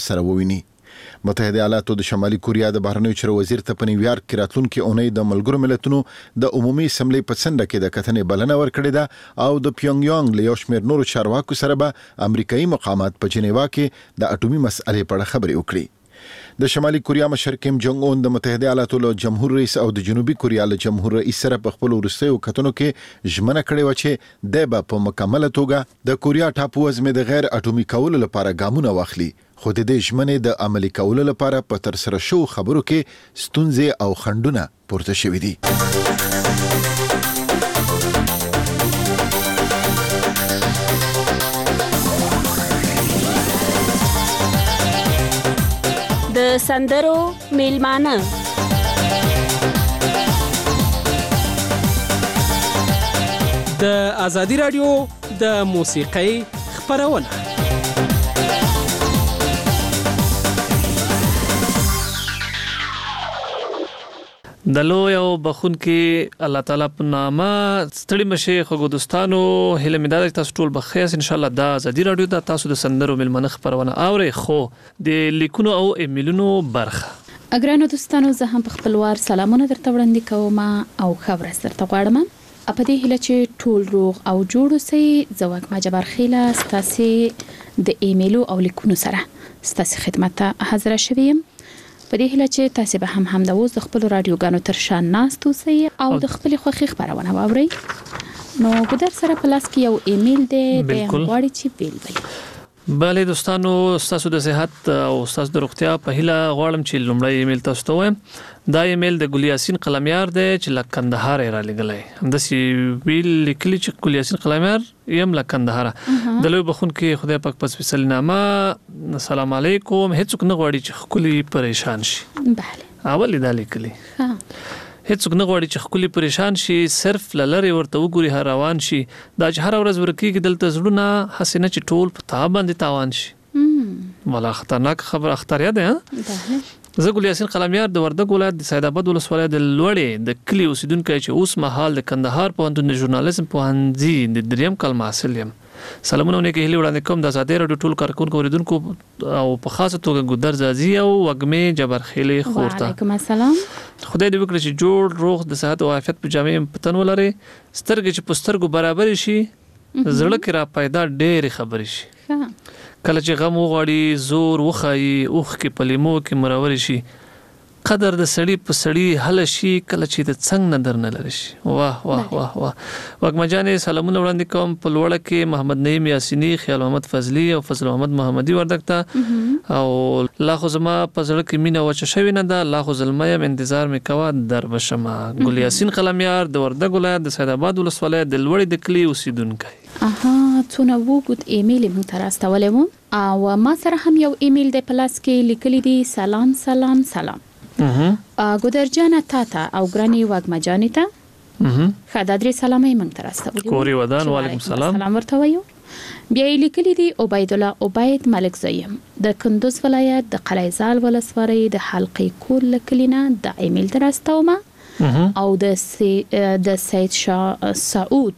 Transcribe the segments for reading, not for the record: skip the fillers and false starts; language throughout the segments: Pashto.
سره وویني. متحده ایالاتو د شمالي کوریا د بهرنیو چارو وزیر ته په نیویارک کې راتلونکي اونۍ د ملګرو ملتونو د عمومي اسمبلی په څنډه کې د کتنې بلنه ورکړې ده او د پیونګ یانګ له یو شمېر نورو چارواکو سره به امریکایي مقامات په جنیوا کې د اټومي مسئلې په اړه خبرې وکړي. د شمالي کوریا مشر کیم جونګ اون د متحده ایالاتو له جمهور رئیس او د جنوبي کوریا له جمهور رئیس سره په خپل وروستیو کتنو کې ژمنه کړې و چې د به په مکمله توګه د کوریا ټاپو وزمې د غیر اټومي کولو لپاره ګامونه واخلي، خو د دې ژمنې د عملي کولو لپاره په ترسره شو خبرو کې ستونزې او خنډونه پورته شوي دي. د سندرو میلمانه د آزادي رادیو د موسیقۍ خپرونه. د لوی او بخونکي الله تعالی په نامه ستړي مشه خو دوستانو هله مې دا تاسو ټول بخیر ان شاء الله. دا آزادي رادیو د تاسو د سندرو ملمنه خبرونه اوري خو د لیکونو او ایمیلونو برخه. اګرانو دوستانو زه هم په خپلوار سلامونه درته وړاندې کوم او خبره درته غواړم. په دې هله چې ټول روغ او جوړ اوسئ. زواک ما جبر خیله ستاسو د ایمیلو او لیکونو سره ستاسو خدمت ته حاضر شوم. په دې هله چې تاسو به هم د اوس د خپل رادیوګانو تر شان ناست اوسئ او د خپل خوښي خبرونه واورئ. نو ګودر سره پلاس کې یو ایمیل دی د غواړي چې بیل وي. بله دوستانو تاسو د صحت او تاسو د روغتیا په هیله غواړم چې لومړی ایمیل تاسو ته وایم. دا ایمیل د ګل یاسین قلمیار دی چې له کندهار را لګلای. همداسې ویل لیکلی چې ګل یاسین قلمیار یم له کندهار. د لوی بخون کې خدای پاک پس فیصل نامه. السلام علیکم. هیڅوک نه غواړي چې خولي پریشان شي. بله اول دا لیکلی. هیڅوک نه غواړي چې خولي پریشان شي، صرف لری ورته وګوري هر روان شي. دا چې هر ورځ ورکیږي دلته زړونه حسینه چې ټول په تا باندې تاوان شي. ولا خطرناک خبر اختریا ده. زه ګل یاسین قلمیار د وردګ ولایت د سید آباد ولسوالۍ د لوړې د کلی اوسیدونکی چې اوس مهال د کندهار پوهنتون د ژورنالیزم پوهنځي د دریم کال محصل یم. سلامونه ونیکه هیله وړاندې کوم د آزادي رادیو ټول کارکونکو اوریدونکو او په خاصه توګه ګودر زازي او وګمې جبرخیلې خورته. وعلیکم السلام. خدای دې وکړي چې جوړ روغ د صحت او عافیت په جامع پتن ولري. سترګې چې پسترګو برابر شي، زړه کې را پیدا ډېر خبرې شي. کله چې غم وغواړي زور وخایي، اوخ کې پلیمو کې مرور شي. قدر د سړی په سړی حل شي کله چې د څنګ نه درنه لري شي. واه واه واه واه. وګمجانې سلامونه وړاندې کوم په لوړه کې محمد نعیم یاسینی، خیال محمد فضلی او فضل محمد محمدي وردګ ته. او لا خو زما په زړه کې مینه وچه شوی نه ده، لا خو زلمیم انتظار مې کوه در بشمه. ګل یاسین قلمیار د وردګ ولایت د سید آباد ولسوالۍ د لوړې د کلی اوسیدونکی. څونه وګد ایمیل مو تر استولې وو او ما سره هم یو ایمیل د پلاس کې لیکلی دی. سلام سلام سلام. ګودر جانه تاته او ګرانی واګما جانې ته خدا درې سلامي مونږ تر استولې. کوري ودان وعلیکم سلام. سلام ورته وایو. بیا لیکلی دی عبید الله عبید ملک زیم د کندوز ولایت د قلیزال ولسوالۍ د حلقې کور لکلینا د ایمیل تر استومه او د سید شاه سعود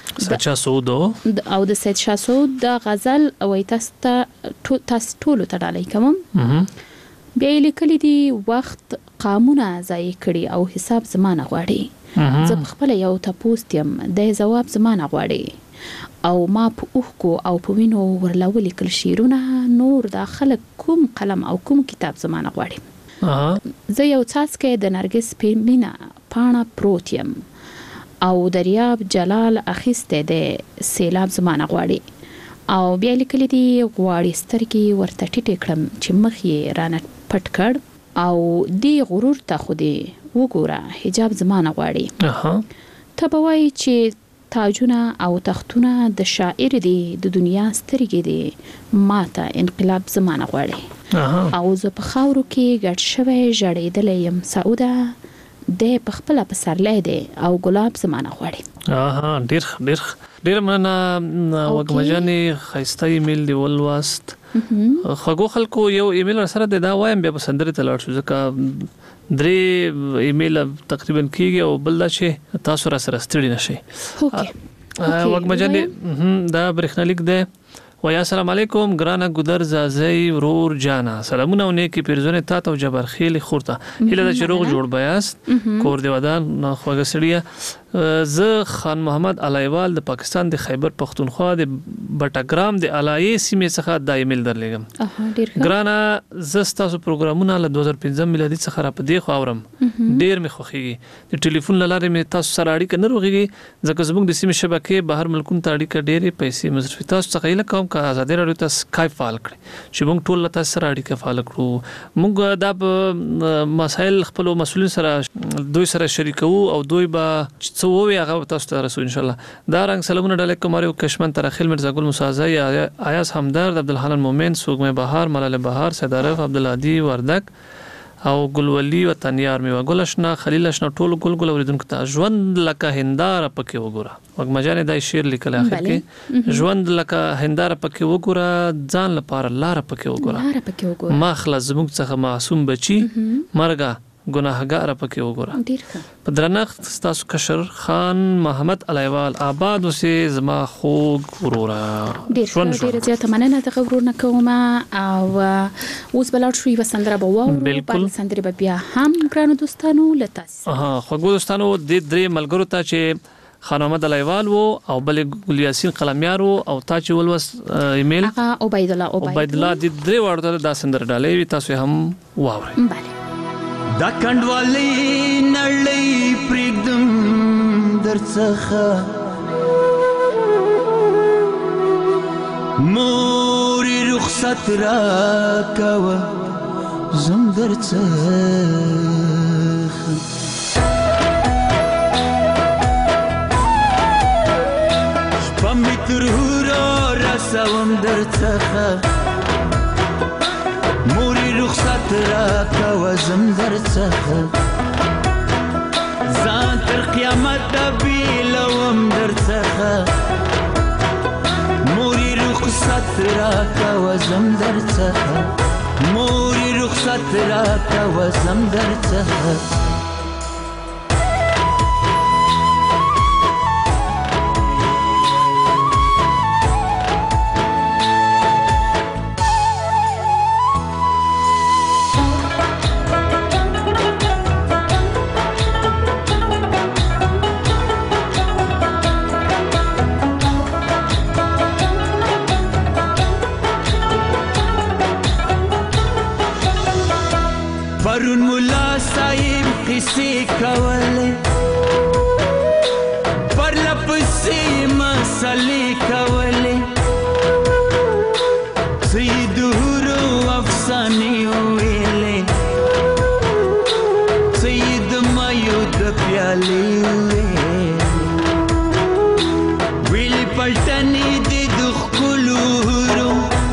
او د سید شاه سعود د غزل وای تاسو ټول ته ډالۍ کوم. بیا لیکلی دی وخت قامونه ځای کړي او حساب زمانه غواړي. زه خپل یو تاسو یم د جواب زمانه غواړي او ما په اوخکو او په وینو ورلول کل شیرونه نور د خلک کوم قلم او کوم کتاب زمانه غواړي. زه یو څاڅکی د نرګس پیمینه پاڼه پروت یم او دریاب جلال اخیسته د سیلاب زمانه غواړي. او بیا لیکلی دی غواړي سترګې ورته ټیټې کړم چې مخ یې رانه پټ کړ او دی غرور ته خو دی وګوره حجاب زمانه غواړي. ته به وایي چې تاجونه او تختونه د شاعر دی د دنیا سترګې دی ماته انقلاب زمانه غواړي. او زه په خاورو کې ګډ شوی ژړېدلی یم سعوده د په خپل پسرلی دی او ګلاب زمانه غواړي. ډیر مننه وګمجانې خایسته ایمیل دی ولواست. خغو خلکو یو ایمیل سره د دا وایم بیا په سندرې ته لاړ شو ځکه درې ایمیل تقریبا کیږي او بل دا چې تاسو را سره ستړي نشئ. وګمجانې دا برېښنالیک دی و یا السلام علیکم ګرانه ګودر زازی ورور جانا سلامونه او نیکی پیرزونه تا ته جبر خیلی خورته هله د چروغ جوړ بیاست کور دی ودان خوګه سړیا ز خان محمد علایوال د پاکستان د خیبر پختونخوا د بټګرام د علایي سیمې څخه د ایمیل درلګم ګرانه ز تاسو پروګرامونه له 2015 میلادي څخه را پدې خو اورم ډیر می خوخيږي د ټلیفون لاره می تاسو سره اړیکه نه روغيږي ځکه زموږ د سیمې شبکې بهر ملکونو ته اړیکه ډېرې پیسې مصرفي تاسو څخه یې کوم کا آزادي راډیو ته سکایپ فعال کړئ چې موږ ټول له تاسو سره اړیکه فعال کړو موږ دا مسایل خپل مسؤلین سره دوی سره شریکو او دوی به څه ووي هغه تاسو ته رسو ان شاء الله دا رنګ سلامونه ډالک کومارو کشمن ترخیل مرزا ګل موسی ایاس همدرد عبدالحنان مومن سوګمه بهار ملال بهار سیدارف عبدالهادي وردک او ګلولي وطنيار میوه ګلشنا خلیل شنا ټول ګل اوریدونکو ته ژوند لکه هنداره پکې وګوره وګمجانې دا شعر لیکل اخر کې ژوند لکه هنداره پکې وګوره ځان لپاره لار پکې وګوره ما خلاص زموږ څخه معصوم بچي مرګه ګناهګار پکې وګوره ډیر ښه په درنښت تاسو کشر خان محمد علایوال آباد اوسې زما خوږ وروره ډیر زیاته مننه ته ورونه کوم او اوس بلار شو یو سندره به وو په سندره به بیا هم ګرانو دوستانو لتاس خوږو دوستانو د درې ملګرو ته چې خان محمد علایوال وو او بل ګل یاسین قلمیار وو او تا چې ولوس ایمیل عبید الله د درې وړو دا سندره ډالې تاسو هم واورئ bale دا کندوالی نړۍ پرېږدم درڅخه مورې رخصت راکوه زم درڅخه شپه مې تر هورو رسوم درڅخه مورې رخصت راکوه زم درڅخه ځان تر قیامته بیلوم درڅخه مورې رخصت راکوه زم درڅخه مورې رخصت راکوه زم درڅخه پرون ملا صاحب قصې کولې پرله پسې مسلې کولې څه یې د هورو افسانې ویلې څه یې د مایو د پیالې ویلې پلټنې دې د ښکلو هورو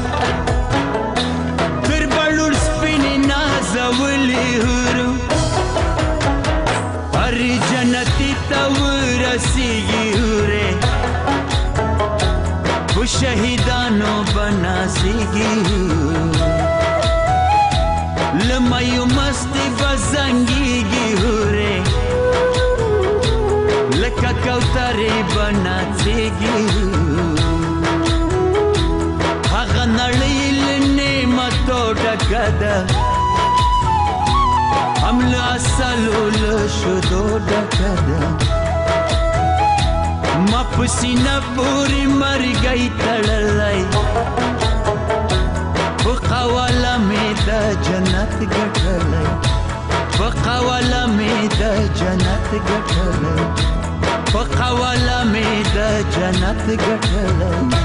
شهیدانو بناسیگی لمایو مستی بزنگیگی ہوره لکا کوتاری بناسیگی هغه نړۍ له نعمتو ډکه ده هم له اصلو له شودو ډکه ده ما پسینه پوری مرګی تړلی په قواله مې د جنت ګټلی په قواله مې د جنت ګټلی په قواله مې د جنت ګټلی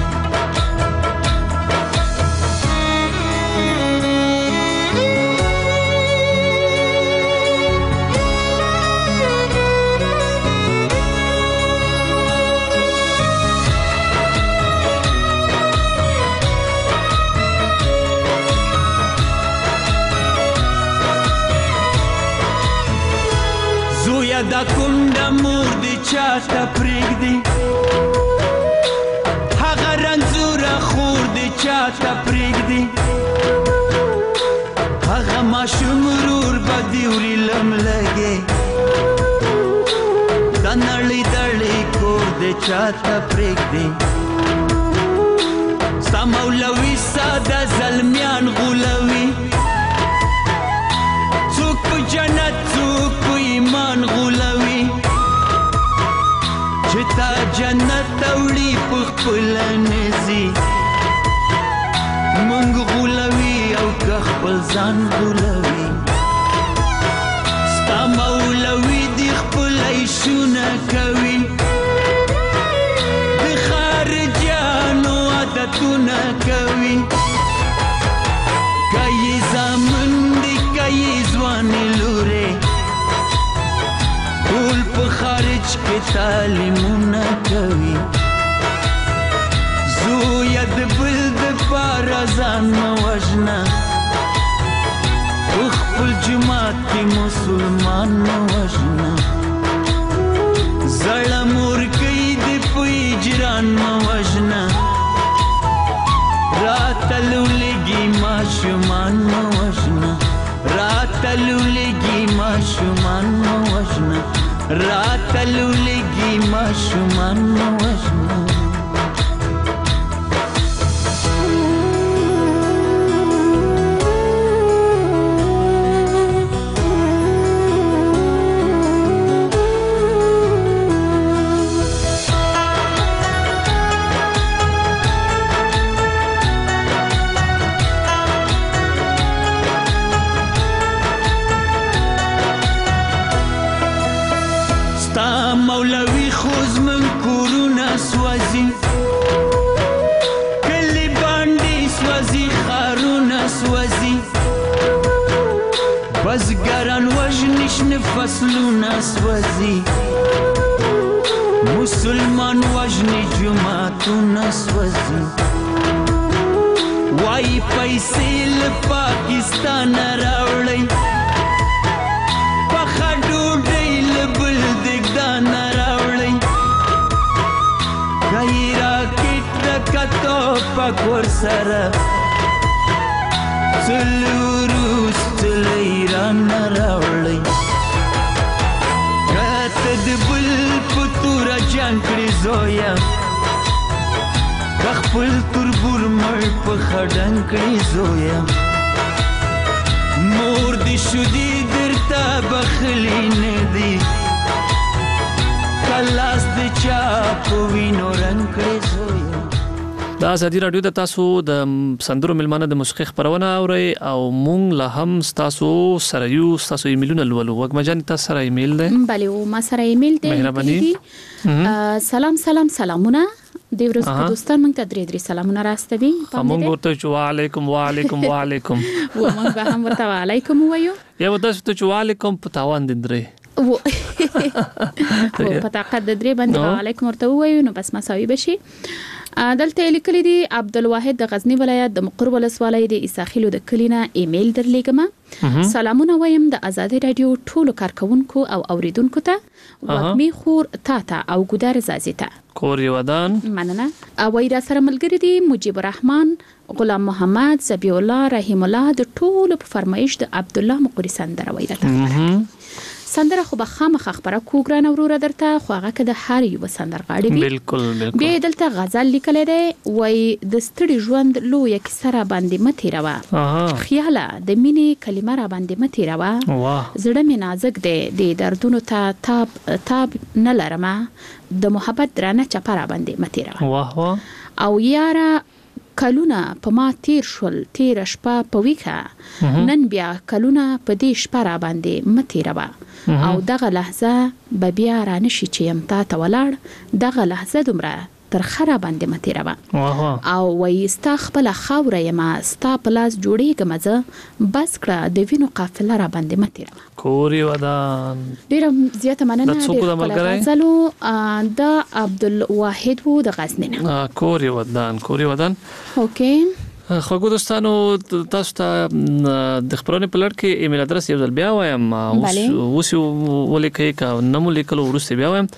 دا کونډه مور دې چاته پرېږدي هغه رنځوره خور دې چاته پرېږدي هغه ماشوم ورور به دې وړي لملګې دا نړۍ دړې کور دې چاته پرېږدي ستا مولوي ساده زلمیان غولوي څوک په جنت څوک په ایمان غولوي چې تا جنت وړي په خپل نزي مونږ غولوي او که خپل ځان غولوي ستا مولوي دی خپل ایشونه کوي د خارجانو عادتونه کوي کایي زامن دی کایي ځوانې لورې ټول په خارج کې تعلیمونه کوي زویه د بل دپاره ځان مه وژنه په خپل جومات کې مسلمان مه وژنه زړه مورکۍ دې په اجران مه وژنه راته لولېږي ماشومان مه وژنه راته لولېږي ماشومان مه وژنه راته لولېږي ماشومان مه وژنه مولوی خوز من کورونه سوځي کلی باندې سوځي خارونه سوځي بزګران وژني شنه فصلونه سوځي مسلمان وژني جوماتونه سوځي وای پیسې له پاکستان راوړي پخه ډوډۍ له بل دګدان راوړي کای راکټ کتو پک ور سره څلوروس تل ایران راوړي کته د بل پتور جان کړی زویا خپل تربور مړ په خډنګ کړی زویا مور دې شودي درته بخلی نه دی کلاس دې چا په وینو رنګ کړی زویا د ازادي رادیو د تاسو د سندرو ملمانه د موسیقي خبرونه اوري او مونږ له هم تاسو سره یو تاسو ایمیلونه لولو وګمجان تاسو سره ایمیل ده بله او ما سره ایمیل ده مهرباني سلامونه د ورځ په دوستان موږ ته درې سلامونه راستوي موږ ورته وعلیکم وعلیکم وعلیکم و موږ به هم ورته وعلیکم وایو یا ورته چې وعلیکم په تاوان درې و په طاقت د درې باندې وعلیکم ورته وایو نو بس مساوي بشي دلته لیکلي دي عبدالواحد د غزنی ولایت د مقر ولسوالۍ د عیساخیلو د کلینا ایمیل درلیږم سلامونه وایم د ازادي رادیو ټولو کارکونکو او اوریدونکو ته وګمي خور تاته او ګودار زازي ته کوري ودان مننه او را سره ملګری دي مجيب الرحمن غلام محمد زبی الله رحیم الله د ټولو په فرمایش د عبد الله مقری سندره وایي سندره خو به خامخ خبره کوګران وروره درته خو هغه که د هر یو سندرغاړي وي بالکل به دلته غزل لیکل دی وای د ستړي ژوند لوی کیسه را باندې متیروا خیاله د مینې کلمه را باندې متیروا زړه مې نازک دی د دردونو ته تاب نه لرمه د محبت درانه چپه را باندې متیروا او یاره کلونه په ما تیر شول تیر شپه په ویخه نن بیا کلونه په دې شپه را باندې متیروا او دغه لحظه به بیا را نشي چې یم تا ته ولاړ دغه لحظه دومره تر خره باندې متیروا او وای ستا خپل خاوره یما ستا پلاس جوړېږم زه بس کړه د وینو قافله را باندې متیروا کوري ودان ډیره زیاته مننه غزلو د عبدالواحد وو د غزنی کوري ودان اوکې خوږو دوستانو تاسو ته د خبرونه په لړ کې ایمیل ادرس یو ځل بیا وایم اوس ولیکئ کا نمو لیکلو ورسته بیا وایم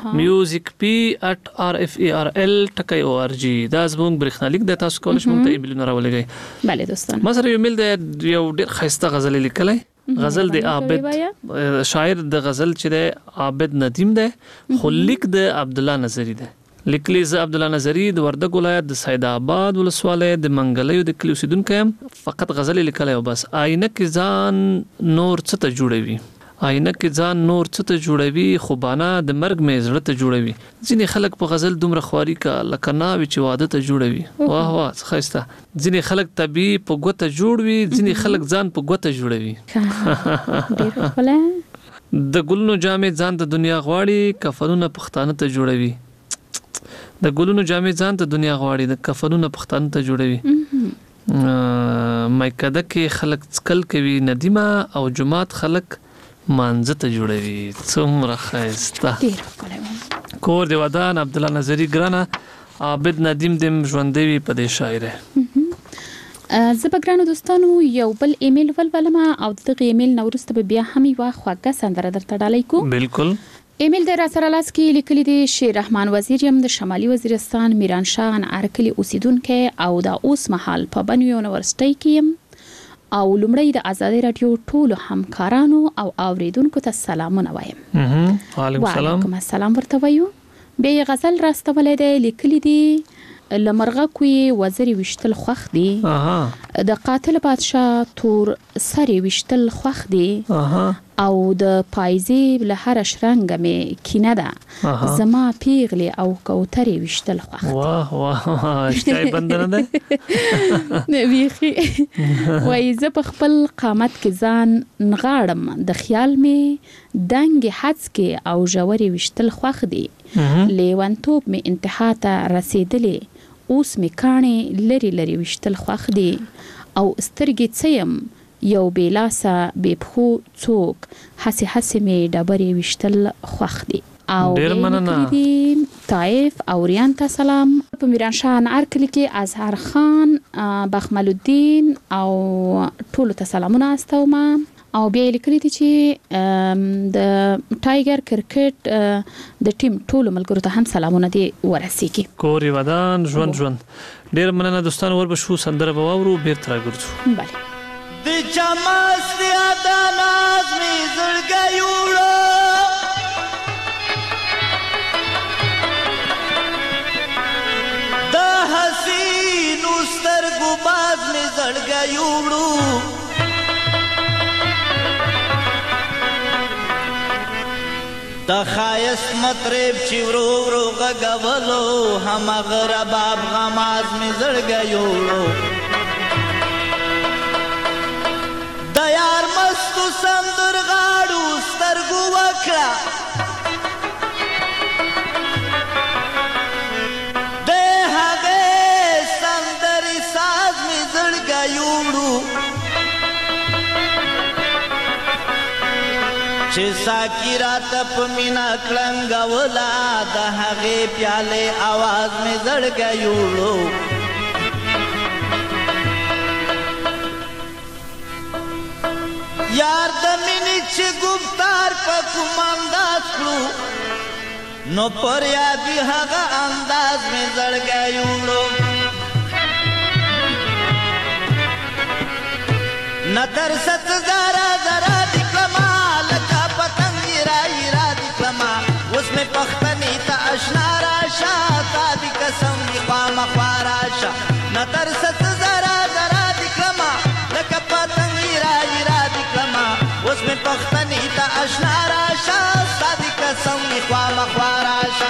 musicp@rferl.org دا زموږ برېښنالیک د تاسو کولای شئ مونږ ته ایمیل نه راولګئ bale دوستانو ما سره ایمیل د یو ډېر خسته غزل لیکلای غزل د عابد شاعر د غزل چې د عابد ندیم ده خو لیک د عبد الله نظری ده لیکلي زه عبدالله نظري د وردګ ولایت د سید آباد ولسوالۍ د منګلیو د کلي اوسیدونکی یم. فقط غزل یې لیکلی او بس. آینه کې ځان نور څه ته جوړوي، آینه کې ځان نور څه ته جوړوي، خو بانا د مرګ مې زړه ته جوړوي. ځینې خلک په غزل دومره خواري کا لکه ناوې چې واده ته جوړوي. واه واه څه ښایسته. ځینې خلک طبیعي په ګوته جوړ وي، ځینې خلک ځان په ګوته جوړوي. ډېر ښکلی. د ګلونو جامې ځان د دنیا غواړي، کفنونه پښتانه ته جوړوي. د ګلونو جامې ځان ته دنیا غواړي، د کفنونه پښتانه ته جوړوي. مایکده کې خلک څکل کوي ندیمه، او جماعت خلک مانځه ته جوړوي. څومره ښایسته. ډېر ښکلی. کور د ودان عبدالله نظري ګرانه عابد ندیم دم ژوندی وي په دې شاعره. زه به ګرانو دوستانو یو بل ایمیل ولولم او دغه ایمیل نه وروسته به بیا هم یوه خوږه سندره درته ډالۍ کوم. بالکل. ایمیل د راسره لاس کې لیکلي دی شیر رحمان وزیر یم د شمالي وزیرستان میرانشاه انعرکلي اوسیدونکی او د اوس مهال په بنو یونیورسيټي کې یم. او لومړی د آزادۍ راډیو ټولو همکارانو او اوریدونکو ته سلامونه وایم. وعلیکم السلام. وعلیکم السلام ورته وایو. بیا یې غزل راستولی دی، لیکلي دی لمرغه کوی وزري وشتل خوخ دی، د قاتل بادشاه تور سری وشتل خوخ دی، او د پایزې له هر شرنګ می کینه ده، زما پیغلی او کوتري وشتل خوخ دی. واه واه اشتای بندنه ده. ویخي وای زه په خپل قامت کې ځان نغاړم، د خیال می دنګ حدس کې او ژوري وشتل خوخ دی. لیوانتوب می انتها ته رسیدلی، اوس می کاڼې لري لري وشتل خوخ دی. او سترګې څه یم یو بې لاسه بې پښو څوک، هسې هسې می ډبرې وشتل خوخ دی. او ډېر مننه. طائف او ریان ته سلام. په میرانشاه انعرکلي کې اظهر خان، بخمل الدین او ټولو ته سلامونه استوم. او بیا لیکلي دي چې د ټایګر کرکټ د ټیم ټولو ملګرو ته هم سلامونه دي ورسیږي. کور ودان ژوند ژوند. ډېر مننه دوستانو. ور به شو سندره به واورو، بیرته راګرځو. بله. د چمس یادا ناز می زړګی وړو، د حسینو سترګو باز می زړګی وړو، د خایست مطرب چې ورو ورو غږولو، هماغه رباب غماز مې زړګی وړو، د یار مستو سندرغاړو سترګو وکړه، د هغې سندرې ساز مې زړګی وړو، چې ساکی راته په مینا کړنګولا، د هغې پیالې आवाज مې زړګی وړو، یار د مینې چې ګفتار په کوم انداز کړو، نو پر یادي هغه انداز مې زړګی وړو، نه ترست زارا زارا دی کلمه، لکه پتنګ را دی کلمه، اوس مې پښتنې ته اشنا راشه، تا دی قسم دی خامخوا راشه، نه ترست زارا زارا دی کلمه، لکه پتنګ را دی کلمه، اوس مې پښتنې ته اشنا راشه، تا دی قسم دی خامخوا راشه.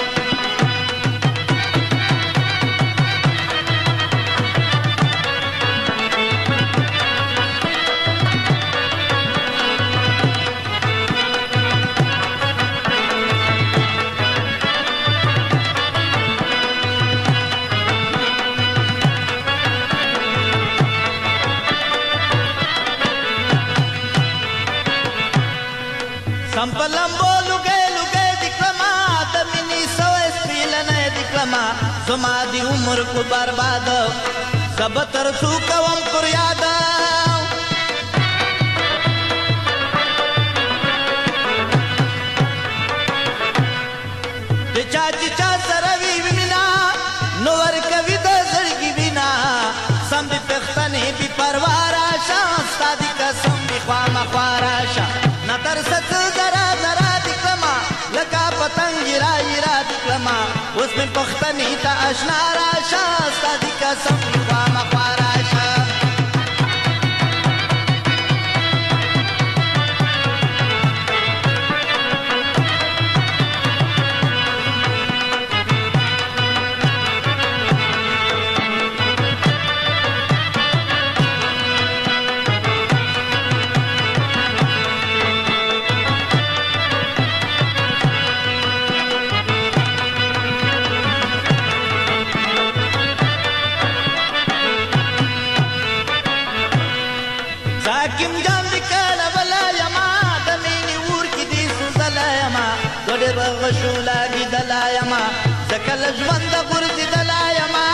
سمپلمبو لګې لګې دکلمه، د مینې سوې سپیلنې دکلمه، زما دی عمر کو برباد، زب تر څو کوم پر یاد، د چا چې چا سره وي مینا، نو ورکوي د زړګي وینا، سم دې پښتنې بې پروا راشه، ستا دې قسم دې خامخوا راشه، نه ترست زرا زرا دکلمه، لکه پتنګ را دی کلمه، اوس مې پختنی ته اشنا راشه ستا د قسم خامخوا راشه زاکم جان دی کله ولا یما د مینې اور کې دی سوزله یما ډېر بغشولا لیدله یما زه کله ژوند غورځېدله یما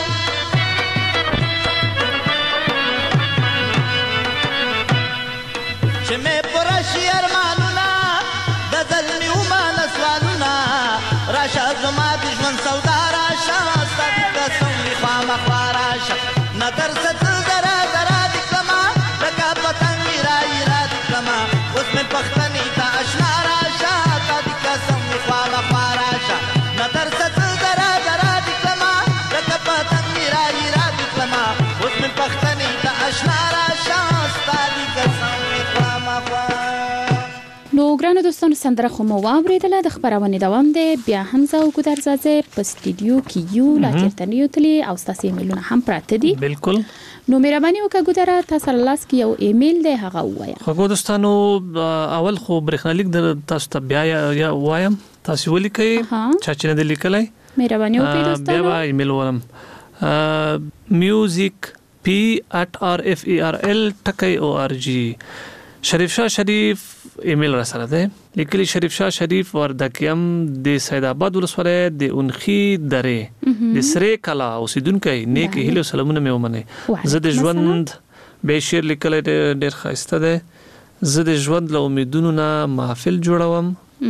چې مې پوره شي ارمانونه د زلمي ومانه سوالونه راشه زما د ژوند سودا راشه ستا د قسم وي خامخوا راشه نه درسه ته ذره ذره د کړمه لکه پتنګ را د کړمه اوس مې پښتنې ته اشنا راشه ستا د قسم وي خامخوا راشه نه درسه ته ذره ذره د کړمه لکه پتنګ را د کړمه اوس مې پښتنې ته اشنا راشه ستا د قسم وي خامخوا. نو ګرانو دوستانو سندره خو مو واورېدله د خپرونې دوام دی بیا حمزه او ګودرزاده په سټوډیو کې یو لا چېرته نه یوتلې او ستاسو ایمیلونه هم پراته دي بالکل نو مهرباني وکړه ګودره تاسو لاس کې یو ایمیل دی هغه ووایه خو دوستانو اول خو برېښنالیک د تاسو ته بیا یا وایم تاسو ولیکئ چا چې نه دی لیکلی مهرباني وکړئ دوستانو بیا به ایمیل ولم music@rferl.org شریف شاه شریف ایمیل را سره ده لیکلی شریف شاه شریف وردکیم د سید آباد ولسوالۍ د اونخي درې د سره کلا اوسیدونکو نیک هیلو سلامونه مې ومنه زه د ژوند به شعر لیکل ډېر ښایسته ده زه د ژوند له امیدونو نه محفل جوړوم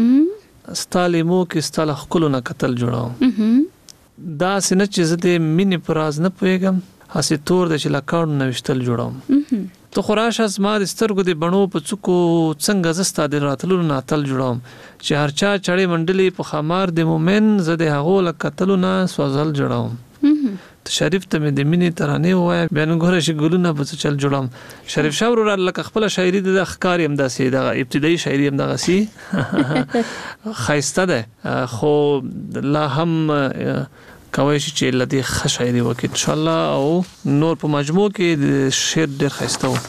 ستالیمو کې ستاله خپل نه قتل جوړوم دا سینه چې زه د مینې پراز نه پوهیږم هسې تور د چې لکاڼو نوشتل جوړوم تو خوراش از ما د سترګو د بڼو په څوکو څنګه زستا د راتلو ناتل جوړوم چې هرچا چړې منډلې په خمار د مومن زه د هغو له قتلو نه سوزل جوړوم ته شریف ته مې د مینې ترانې ووایه بیا نو ګوره چې ګلونه په څه چل جوړوم شریف شاه ورور لکه خپله شاعري د ښکار یم داسې دغه ابتدایي شاعري یم دغسې ښایسته ده خو لا هم کوي چې لدی ښه شاعري وکړي ان شاء الله او نور په مجموع کې د شعر ډېر ښایسته و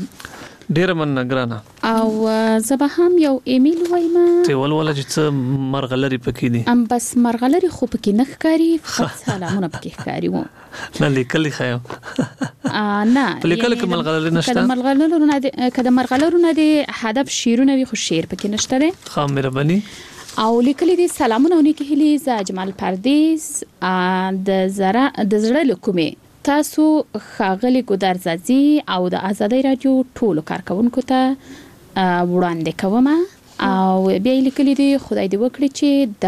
ډېره مننه ګرانه او زه به هم یو ایمیل وایم ته ولوله چې څه مرغلرې پکې دي بس مرغلرې خو پکې نه ښکاري سلامونه پکې ښکاري وو نه لیکلی ښه یم نه لیکلی که مرغلرې نشته که د مرغلرو نه د هدف شعرونه وي خو شعر پکې نشته دی ښه مهرباني او لیکلي دي سلامونه او نیکې هیلې زه اجمل پردیس د زړه له کومې تاسو ښاغلي ګودرزادي او د ازادۍ راډیو ټولو کارکونکو ته وړاندې کوم او بیا لیکلي دي خدای دې وکړي چې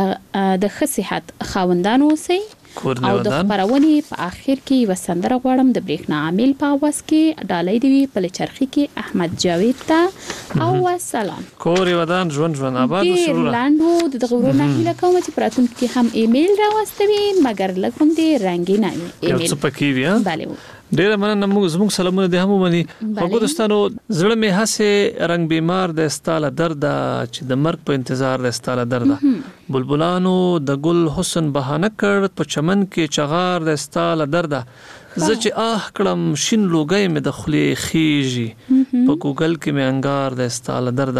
د ښه صحت خاوندان اوسئ او د خبرونې په اخر کې یو سندره غواړم د برېښنا عامل په आवाज کې ډالۍ دی په لچرخي کې احمد جاوید ته او سلام کور ودان ژوند آباد وسوره لاندو د غوړو نه هیله کوم چې پراتون کې هم ایمیل راوستوي مګر لکوندې رنگینه ایمیل یو څه پکې وي bale ډېر مننه زموږ سلامونه د هم ومني خو دوستانو زړه مې هسه رنگ بیمار د استاله درد چې د مرګ په انتظار د استاله درد بلبلانو د ګل حسن بهانه کړ په چمن کې چغار د استاله درد زه چې کړم شین لوګي مې د خولې خيږي په ګوګل کې مې انګار د استاله درد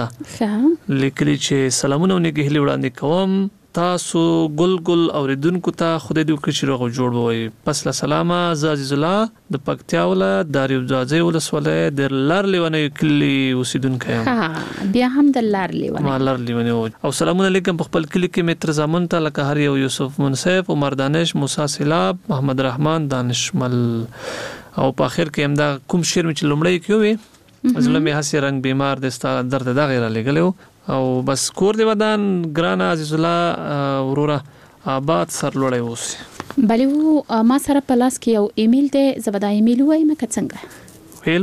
لیکلي چې سلامونه ونګي هلي وړاندې کوم تاسو ګل اوریدونکو ته خدای دې وکړي چې روغ جوړ وي پس له سلامه عزیز الله د پکتیا ولا داریو ځای ولسوالۍ د لار لیونه کلی اوسیدونکو بیا هم د لار لیونه او سلامونه علیکم په خپل کلی کې متر زمون ته لکه هر یو یوسف منصف عمر دانش موسی سیلاب محمد رحمان دانشمل او په اخر کې هم دا کوم شعر چې لومړی کې وي زلمه مې هسي رنگ بیمار د ستاره درد د غیر لګلو او بس کور دی ودان ګران عزیز الله ورورا آباد سرلوړی اوسي بلې ما سره په لاس کې یو ایمیل دی زبدا ایمیل وایم که څنګه ویل ولا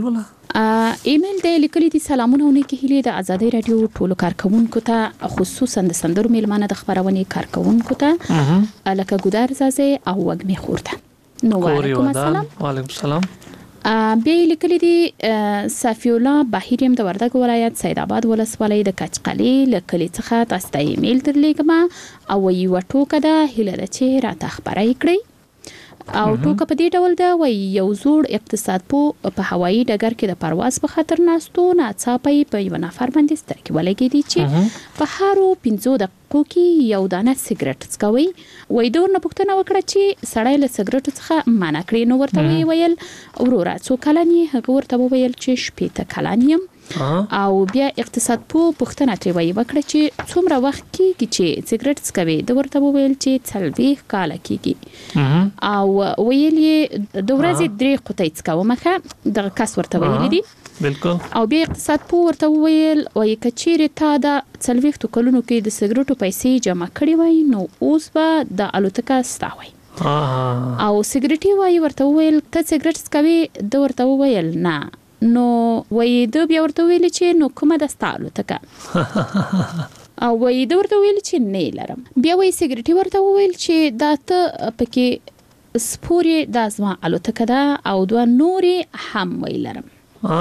ایمیل د لیکلي دي سلامونه او نیکی هیلې د ازادي رادیو ټولو کارکونکو ته خصوصا د سندرو میلمانه د خبرونې کارکونکو ته لکه ګودار زازه او وګمې خورته نو وعلیکم السلام. وعلیکم السلام. بیا لیکلي دي صفی الله بهیریم د وردګ ولایت سید آباد ولسوالۍ د کچقلی لکلي څخه تاسو ته ایمیل درلیږم او یو ټوکه ده هیله ده چې راته خبرې کړئ او ټوکه په دې ډول ده وای یو زوړ اقتصاد په هوایي ډګر کې د پرواز په خاطر ناستو ناڅاپي په یو نفر باندې سترګې ولګېدي چې په هارو 15 دقیقو کې یو دانه سیګریټ څکوي. وای دور نه پوښتنه وکړه چې سړی له سیګریټ څخه منع کړی نو ورته ویل وروره څو کلن یې؟ هغه ورته وویل چې 15 کلن یم. او بیا اقتصاد پوښتنه ترې وکړه چې څومره وخت کېږي چې سیګریټ څکوي؟ د ورته وویل چې 40 کاله کېږي. او ویل یې د ورځې 3 قطۍ څکوم مخه دغه کس ورته ویل دي. بالکل. او بیا اقتصاد ورته وویل وای کچېره تا د 40 کلونو کې د سیګریټو پیسې جمع کړې وای نو اوس به د الوتکه ستاوي. او سیګریټي وای ورته وویل ته سیګریټ څکوي؟ د ورته وویل نه. نو وای د بیا ورته ویل چې نو کومه د ستالو تکه او وای د ورته ویل چې نه لرم. بیا وای سیګریټي ورته ویل چې دا ته پکې سپوري د ازما الوتکه ده او دوه نورې هم وی لرم.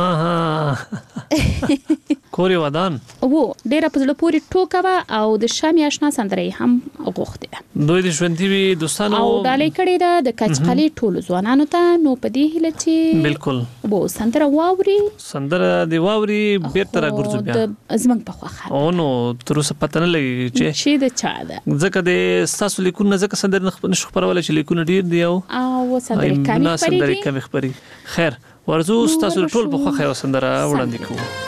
کوري ودان وو ډیره په زړه پوری ټوکه وا او د شامي آشنا سندرې هم غوښته. دوی د ژوندۍ وي دوستانو او ډالۍ کړي ده د کچقلی ټولو ځوانانو ته نو په دې هله چې بالکل وو سندره واوري سندره دی واوري بیرته را ګرځو بیا د زمنګ په خوخه او نو تر اوسه پته نه لګي چې د چا ده ځکه د ستاسو لیکونه ځکه سندره نه خبرول چې لیکونه ډیر دی او سندره کمی خبري. خیر ورزو ستاسو ټول په خوخه سندره وړاندې کوو.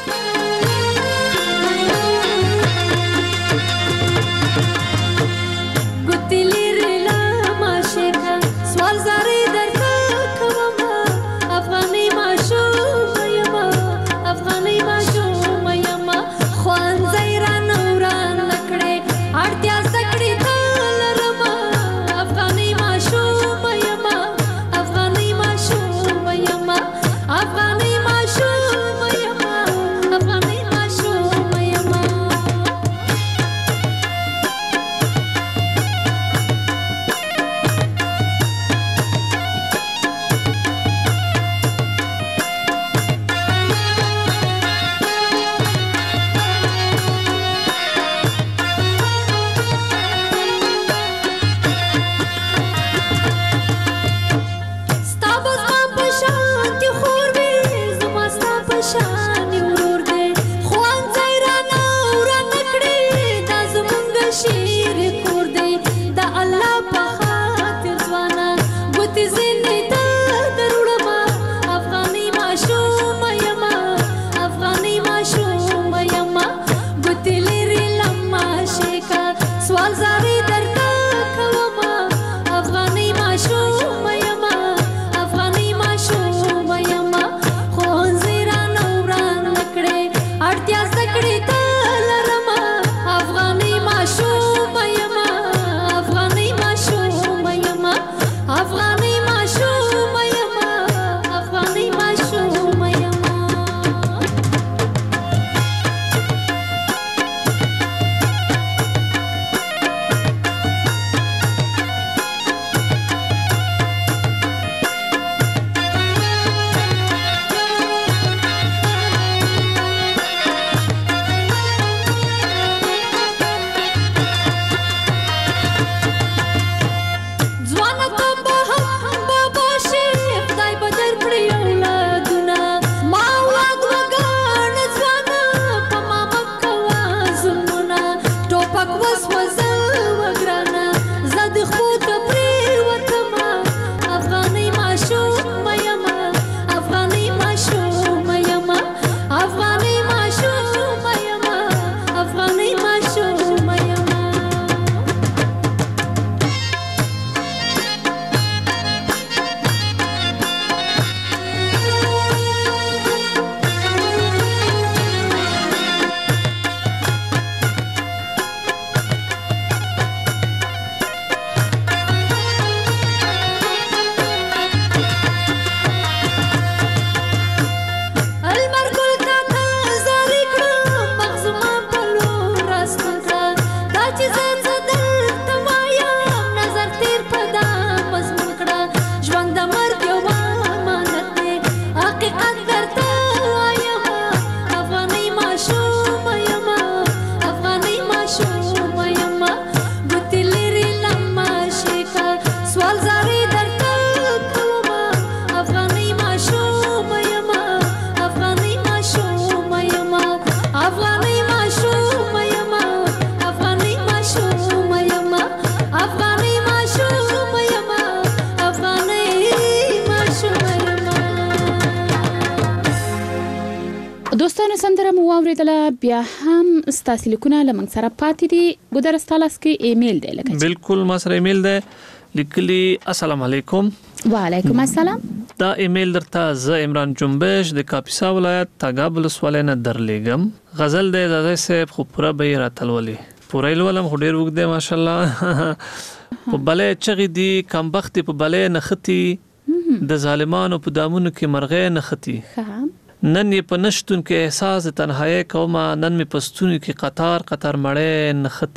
دوستانو سندره مو واوریدله بیا هم ستاسو لیکونه لمن سره پاتې دي ګودر ستالاس کې ایمیل دی لکه بالکل ما سره ایمیل دی لیکلی السلام علیکم. وعلیکم السلام. دا ایمیل درته زه عمران جنبش د کاپیسا ولایت تاګاب ولسوالۍ نه درلیږم. غزل دی زاده صاحب خو پوره به یې راتلولي پوره یې لولم خو ډېر اوږد دی ماشاءالله. په بلې چغې دي کمبختې په بلې نښتي د ظالمانو په دامونو کې مرغۍ نښتي. نن یې په نشتون کې احساس د تنهایی کومه نن مې په ستوني کې قطار قطار مړې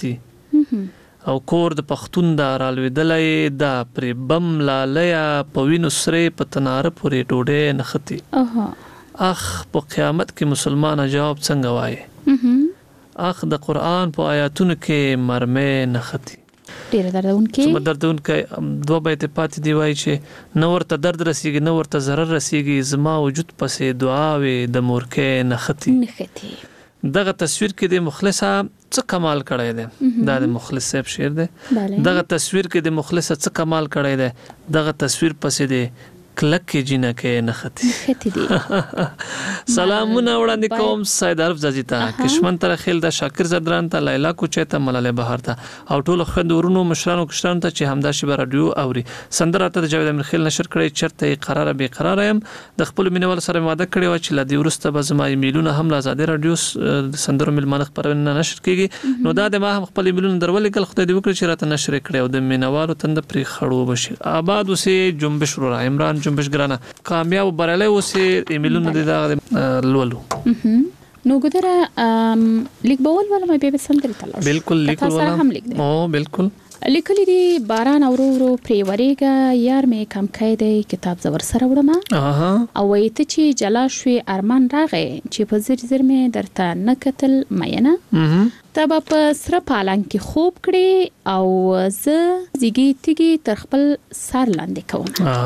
نښتي او کور د پښتون دا رالوېدلی دا پرې بم لالیا په وینو سرې په تناره پورې ډوډۍ نښتي. اخ په قیامت کې مسلمانه جواب څنګه وایي اخ د قرآن په آیاتونو کې مرمۍ نښتي. ډیر دردونکي څومره دردونکي دوه بیت پاتې دی وایي چې نه ورته درد رسیږي نه ورته ضرر رسیږي زما وجود پسې دعاوې د مورکې نښتي. دغه تصویر کې د مخلصه څه کمال کړی دی دا د مخلص صاحب شعر دی. دغه تصویر کې د مخلصه څه کمال کړی دی دغه تصویر پسې دی کلک کې جنکه نختی دي. سلامونه وړاندې کوم سید عرف زاجی ته کشمن تر خیل د شاکر زدران ته لیلا کوچه ته ملاله بهار ته او ټول خندورونو مشرانو کشرانو ته چې همدا شی رادیو اوري سندره ته د جاوید امیر خیل نشر کړی چرته قرار به قرار يم د خپل مینوال سره وعده کړی و چې لدی ورسته به زما ایمیلونه هم لازاده رادیو سندره ملمانه خبرونه نشر کیږي نو دا د ما هم خپل ایمیلونه درولې کل خدای دې وکړي چې راته نشر کړی او د مینوالو تند پرې خړو بشي آباد اوسې جنبش رو عمران جنبش ګرانه کامیاب برالای اوسې ایمیلونه دې دا لولو نو ګدره لیک بول ولا مې به سندري تل بالکل لیک ولا او بالکل لیکلي دي باران اورو ورو پرې وریګه یار مې کم کېده کتاب زور سره وړم او وایي ته چې جلا شوي ارمان راغې چې په زر زر مې درته نه کتل مینه تبا په سره پالان کې خوب کړي او زه زیږی تیږي تر خپل سر لاندې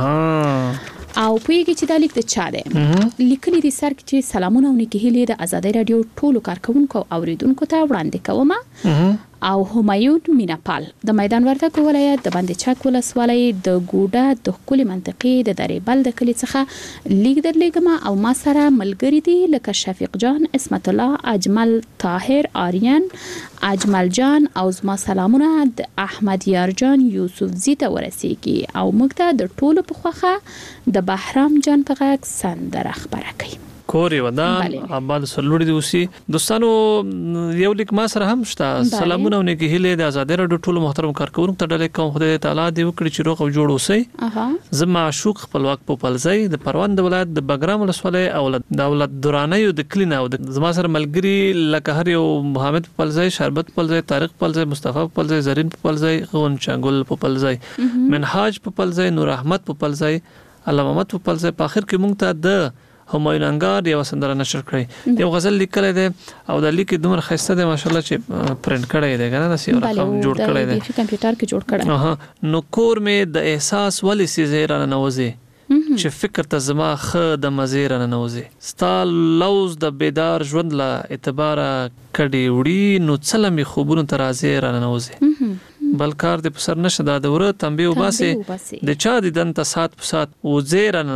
کوم او پوهیږي چې دا لیک د چا دی لیکلي دي سر کې چې سلامونه او نیکې هیلې د ازادۍ رادیو ټولو کارکونکو او اوریدونکو ته وړاندې کوم او همایون میناپال د میدان وردګ ولایت د باندې چاک ولسوالۍ د ګوډه د خپل منطقې د درېبل د کلی څخه لیک درلېږم او ما سره ملګری دي لکه شفیق جان اسمت الله اجمل طاهر آریان اجمل جان او زما سلامونه د احمد یار جان یوسف زی ته ورسیږي او موږ ته د ټولو په خوخه د بهرام جان په غږ سندره خبره کوي کوري ودان آباد سرلوړي دي اوسي دوستانو یو لیک ما سره هم شته سلامونه ونګي هله د آزاد رادیو ټولو محترم کارکونکو ته ډالې کوم خدای تعالی دې وکړي چې روغ او جوړ اوسئ زما معشوق خپلواک په پلځي د پروان د ولایت د بګرام ولسوالۍ او د دولت دورانیو د کلینا او زما سره ملګری لکه هر یو محمد په پلځي شربت په پلځي طارق په پلځي مصطفی په پلځي زرین په پلځي غون چنګل په پلځي منهاج په پلځي نور احمد په پلځي علامه محمد په پلځي په اخر کې مونږ ته د همایون انګار یو سندره نشر کړی یو غزل لیکل دی او د لیک دومره خسته دی ماشاءالله چې پرنټ کړی دی کنه نسی رقم جوړ کړی دی په کمپیوټر کې جوړ کړی نو کور مې د احساس ولې سي زیرانه نوځي چې فکر ته زما خ د مزیرانه نوځي ستا لوز د بیدار ژوند لا اعتبار کډي وړي نو څلمي خوبونو ترازه رانه نوځي بلکار د پسر نشه د دوره تنبیه وباسي د چا د دن ته سات په سات او زیرانه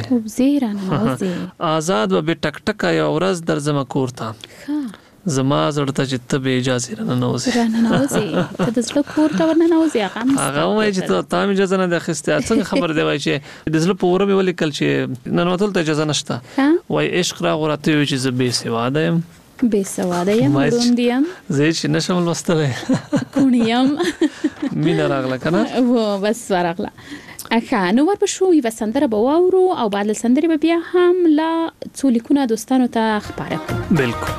نوځي آزاد و به ټک ټک یو ورځ در زما کوړتا زما زړه ته چې ته به اجازه رانه نوځي ته د زړه کوړتا ورنه نوځي هغه وایي چې ته تام اجازه نه د خسته څنګه خبر دی وایي چې د زړه په وره مې ولیکل چې نن وتل ته اجازه نشته وایي عشق را غورته وي چې زه به سواده يم بسواده یم روندیم زه چې نشم لوستلای کونیم مینا راغله کنه و بس راغله اخا نو ورپښو یو سندره به واورو او بعد سندره به بیا هم لا څو لیکونه دوستانو ته خبره بالکل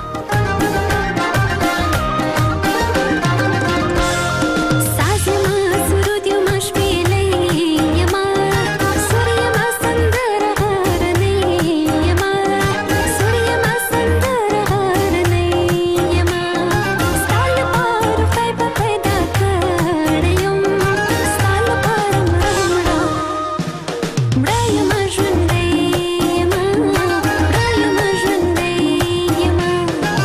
Yama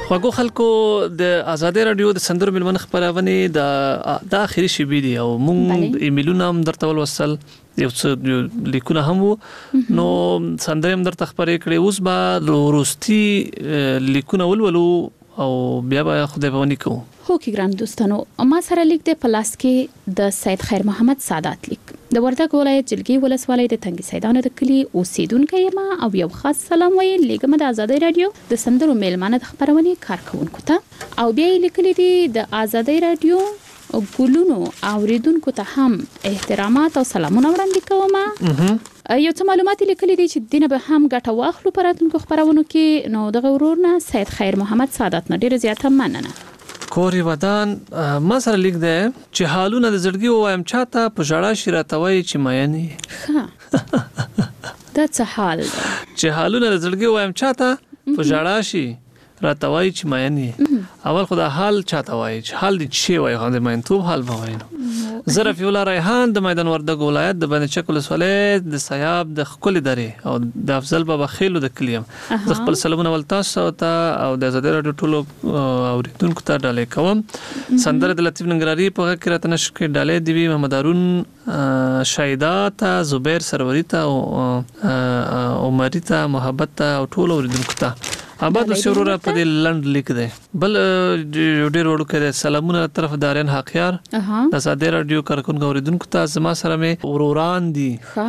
خواږو خلکو د آزادۍ رادیو د سندرو ملمن خبرونه د اخیری شی دي او مونږ ایمیلونه هم درته ولوسل یو څه لیکونه هم نو سندرې هم درته خبرې کړې اوس به وروستي لیکونه ولولو او بیا به خدای په ونی کوو. هو کې ګران دوستانو ما سره لیک د پلاس کې د سید خیر محمد سادات لیک د وردګ ولایت جلګي ولسوالۍ د تنګي سیدانو د کلی اوسیدونکو یم او یو خاص سلام وی لیکم د آزادۍ رادیو د سندرو میلمانه د خبرونه کارکونکو ته او بیا لیکلي دي د آزادۍ رادیو ګلونو اوریدونکو ته هم احترامات او سلامونه وړاندې کوم. یو څه معلومات لیکلي دي چې دینه به هم ګټه واخلو پراتونکو خبرونو کې نو د غورورنا سید خیر محمد سادات نه ډیر زیاته مننه. کوري ودان ما سره لیک ده چې حالونه د زړګي وایم چاته په ژړا شي راتوي چې مېنی دا څه حال ده چې حالونه د زړګي وایم چاته په ژړا شي راتوي چې مېنی اول خدا حال چاته وای چې حال دې شي وای غوډه مېنتوب حال بوینو ظرف یولا ریحان د میدان وردګ ولایت د بنی چکل ولسوالۍ د سیاب د خپل درې او د افضل بابا خیلو د کلیم د خپل سلامونه ولتاسو ته او د آزادۍ رادیو ټولو اوریدونکو ته ډالې کوم. سندره د لطیف ننګرهاري په غږ کې راته نشکې ډالې دی محمد هارون شایدات زبیر سروري ته او عمري ته محبت ته او ټول اوریدونکو ته آباد وسورا په دې لند لیک دی بل ډېر وړو کې سلامونه طرف دارین حقیار د آزادۍ رادیو کارکونکو اوریدونکو ته زما سره مې وروران دي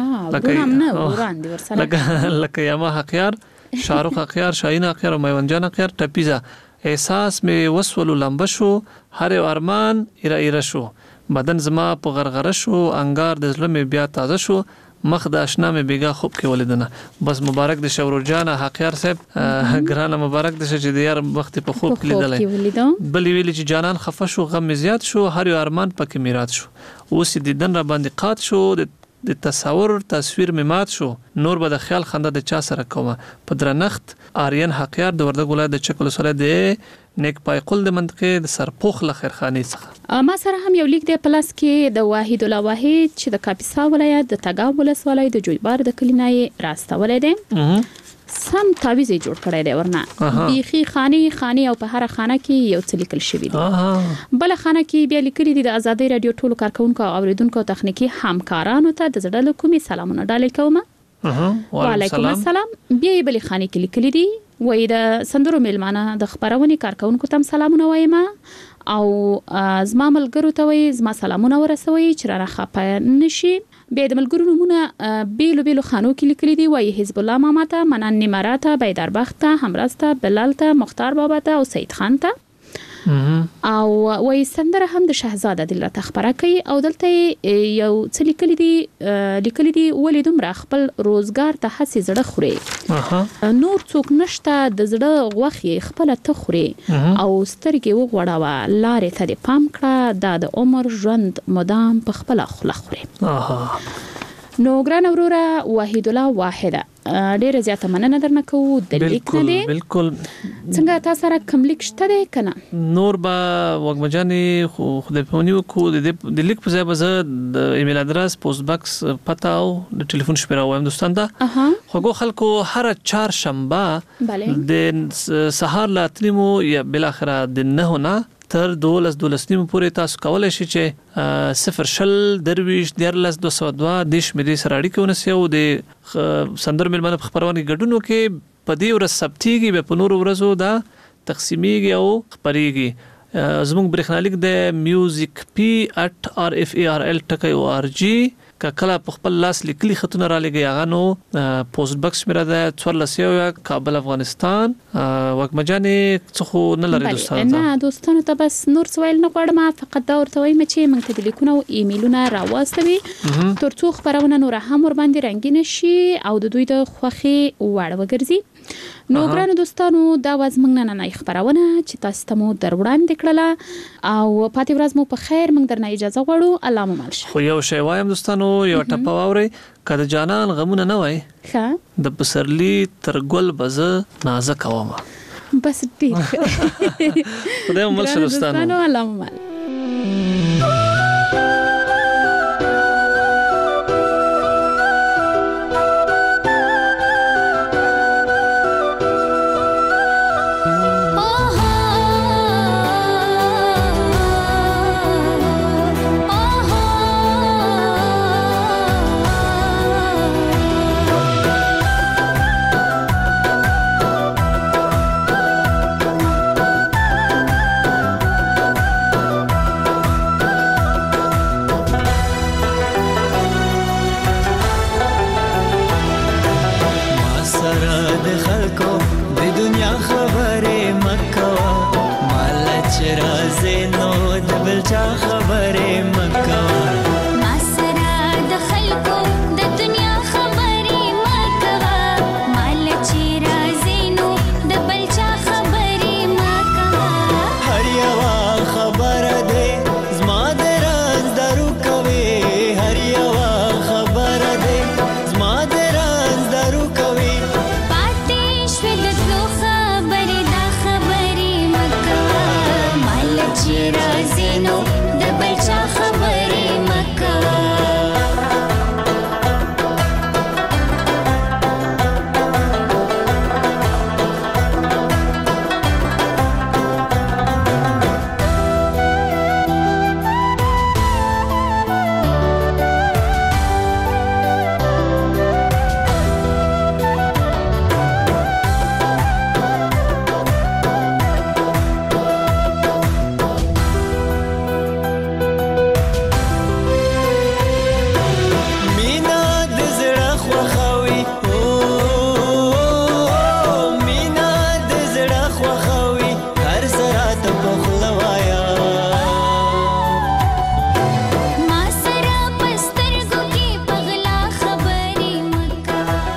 لکه یما حقیار شاروخ حقیار شاهین حقیار او میوند جان حقیار ټپیزا احساس مې وسولو لمبه شو هر ارمان ایره شو بدن زما په غرغره شو انګار د زړه مې بیا تازه شو مخ د آشنا مې بیګا خوب کې ولیدنه بس مبارک د شورور جان حقیار صاحب ګرانه مبارک د چې د یار وخت په خوب کې لیدلې بل ویل چې جانان خفه شو غم زیات شو هر یو ارمان پکې میراث شو اوس دې دن را باندې قات شو د تصور تصویر می مات شو نور به د خیال خنده د چا سره کومه په درنخت آریان حقیار د وردګ ولایت د چکل ولسوالۍ د نیک پای قل د منطقې د سرپوخ لخیرخانی څخه. ما سره هم یو لیک دی پلاس کې د واحد الله واحد چې د کاپیسا ولایت د تګاب ولسوالۍ د جویبار د کلینای راستولې دی سم تعویز جوړ کړی دی ورنه بیخي خاني او په هر خانه کې یو څه لیکل شوی دی بل خانه کې بیا لیکلي دي د آزادۍ رادیو ټولو کارکونکو او اوریدونکو تخنیکی همکارانو ته د زړه له کومې سلامونه ډالې کوم. وعلیکم السلام. بیا بل خانه کې لیکلي دي وای د سندرو میلمانه د خبرونې کارکونکو تم سلامونه وایم او زما ملګرو ته وای زما سلامونه ورسوي چې را خپه نشي. بیا د ملګرو نمونه بیلو خانو کې لیکلي دي وای حزب الله ماما ته منان نمراته بیدار بخت ته همراز ته بلال ته مختار بابا ته او سید خان ته او وای سندره هم د شهزاده دل ته خبره کوي او دلته یو څه لیکلي دي ولې دومره خپل روزګار ته هسې زړه خوري نور څوک نشته د زړه غوښې خپل ته خوري او سترګې وغوړاوه لارې ته دې پام کړه دا د عمر ژوند مدام په خپل خوله خوري. نو ګران وروره واحد الله واحده ډیره زیاته مننه درنه کوو د لیک نه دی بالکل څنګه تاسو سره کوم لیک شته دی کنه نور با وګمجانې خو خدای په ونیو کو د لیک په ځای به د ایمیل ادرس پوسټ باکس پتا او د ټلیفون شمیره وایم دوستان ته خو خلکو هر چهارشنبه د سهار لا تلیمو یا بل اخره د نه نه تر 12 نیم پورې تاسو کولای شئ چې 0 درویش 1202 دیش مې سره اړیکه ونیسئ او د سندر ملمنه خبرونه ګډونو کې په دې ورځ سبتيږي به په نور ورځو دا تقسیمیږي او خبريږي زموږ برېښنالیک د music@rfarl.org کله په خپل لاس لیکلي خطونه را لګي هغه نو پوسټ باکس مې را ده 14 کابل افغانستان وکمجانې څخه نه لري دوستان نه دوستانو ته بس نور سوال نه غواړم فقط دا ورته وایم چې موږ ته لیکونه او ایمیلونه راوستوي ترڅو خبرونه نور هم ور باندې رنگین شي او د دوی د خوخي وړ وګرځي. نو ګرانو دوستانو دا واز موږ نه خبرونه چې تاسو ته مو در وړاندې کړله او پاتې ورځ مو په خیر موږ درنه اجازه غواړو الله مو مل شه. خو یو شی وایم دوستانو یو ټپه واوري کله جانان غمونه نه وای د پسرلی تر ګل بزه نازک کوم بس ډیر خدای مو مل شه دوستانو الله مو مل. Oh کو د دنیا خبره مکوا مال چرازه نو د بل چا